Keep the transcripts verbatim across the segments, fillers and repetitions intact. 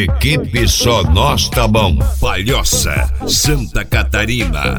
Equipe Só Nós Tá Bom, Palhoça, Santa Catarina.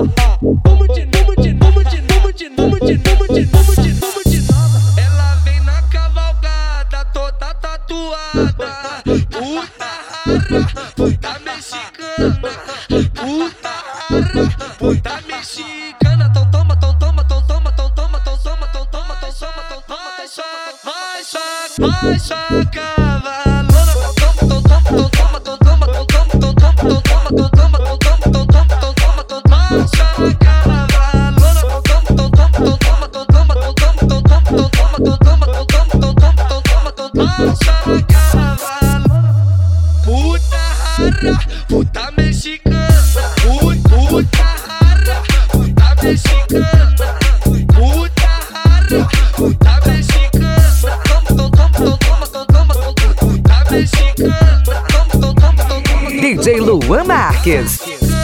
Ela vem na cavalgada, toda tatuada. Puta rara, puta mexicana. Puta rara, puta mexicana. Tão toma, tão toma, tão toma, tão toma, tão toma, tão toma, tão toma, tão toma. Vai só, vai só, vai só cavalona. Tão toma, tão toma, tão toma, tão toma, tão toma, tão toma, tão toma, tão toma, tão toma, tão toma, tão toma, tão toma. Vai só cavalona. Tão toma, tão toma, tão toma, tão toma, tão toma, tão toma, tão toma, tão toma, tão toma, tão toma, tão toma, tão toma. Vai só cavalona. Puta rara, puta mexicana. Puta rara, puta mexicana. Puta rara, puta mexicana. Toma, toma, toma, toma, toma, toma, puta mexicana. Toma, toma, toma, toma. D J Luan Marques.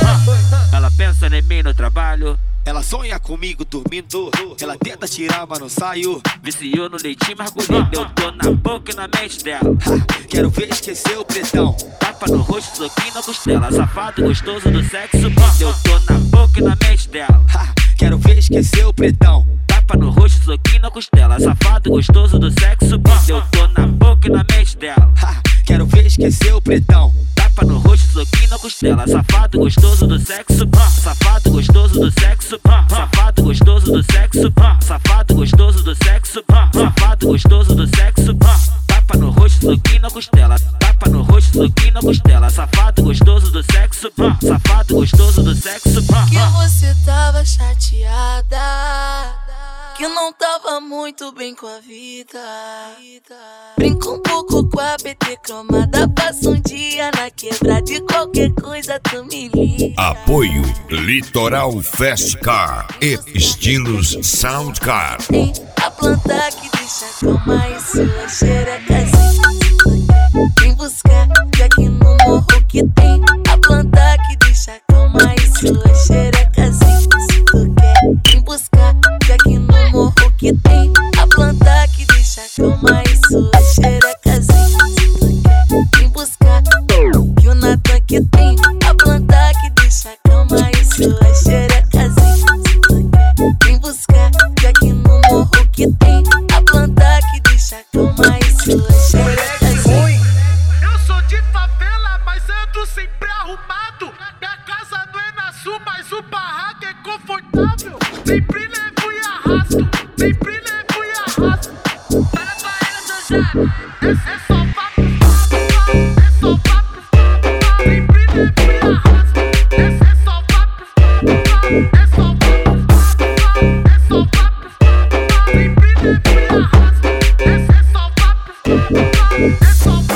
Ela pensa em mim no trabalho, ela sonha comigo dormindo. Ela tenta tirar, mas não saio. viciou no leitinho margulhado. Eu tô na boca e na mente dela. Ha, quero ver esquecer o pretão. Tapa no rosto, soquinho na costela. Safado, gostoso do sexo bom. Eu tô na boca e na mente dela. Ha, quero ver esquecer o pretão. Tapa no rosto, soquinho na costela. Safado, gostoso do sexo bom. Eu tô na boca e na mente dela. Ha, quero ver esquecer o pretão. Tapa no rosto, soquinho na costela. Safado, gostoso do sexo bom. Safado, gostoso do sexo bom. Safado, gostoso do sexo bom. Safado, gostoso do sexo bom. Safado, gostoso do sexo bom. Tapa no rosto, soquinho na costela. Tapa no rosto, soquinho na costela. Safado, gostoso do sexo bom. Safado, gostoso do sexo bom. Que você tava chateada, que não tava muito bem com a vida. Brinca um pouco com a B T cromada. Passa um dia na quebrada. De qualquer coisa tu me liga. Apoio Litoral Fast Car e Estilos Sound Car. Tem a planta que deixa calma e sua xerecazinha. Vem buscar, que aqui no morro que tem a planta que deixa calma e sua xerecazinha. Se tu quer, vem buscar, que aqui no morro que tem a planta que deixa calma e sua xerecazinha. Se tu quer, vem buscar, que o Natan que tem a planta que deixa calma e sua xerecazinha. Se tu quer, vem buscar, que aqui no morro que tem a planta que deixa calma e sua xerecazinha. Eu sou de favela, mas ando sempre arrumado. Minha casa não é na sul, mas o barraco é confortável. Sempre levo e arrasto, sempre levo e arrasto. Para pra ela dançar, é, é só papo, é só papo. Sempre levo e arrasto, é, é só papo, é só papo, é só papo. Sempre levo e arrasto, é, é só papo, é só papo.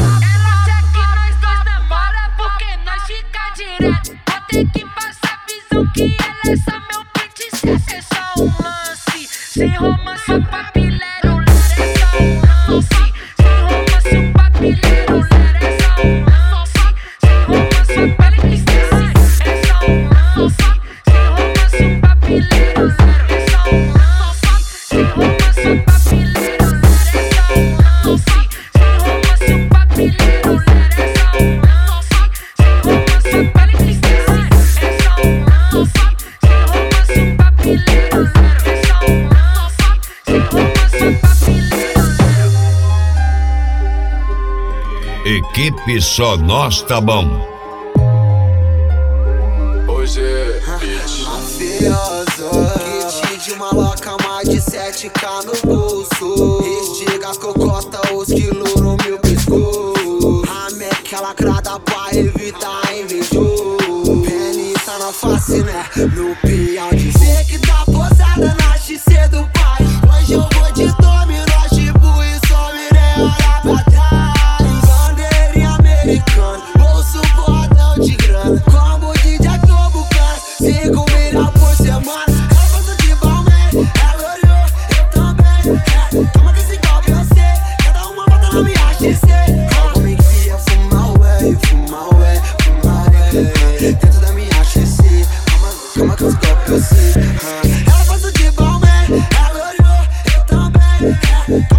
Que passa a visão que ela é só meu princesa. É só um lance, sem romance, um papilero. É só um lance, sem romance, um papilero. É só um lance, sem romance, um papilero. É só um lance, sem romance, um papilero. É só um lance, sem romance, um papilero. É só um lance, sem romance, um papilero. É só um lance, sem romance, um papilero. Equipe Só Nós Tá Bom. Hoje é mafioso, kit de maloca, mais de sete K no bolso. Estiga as cocota, os quilos no meu pescoço. A meca lacrada pra evitar invejoso. Penita na face, né? No pião de cê que tá posada na X C do pai. Hoje eu vou de dominó, tipo e só mirei olhar pra trás. Bandeirinha americana, bolso bordão de grana. Como D J Tobucana, cinco milhões por semana. Eu faço de balmain, ela olhou, eu também. É, toma que esse golpe eu sei, cada uma bota na minha X C. Como me guia, fumar ué, fumar ué, fumar ué. Dentro da minha X C, calma, calma que esse golpe eu sei. Ela faço de balmain, ela olhou, eu também. É,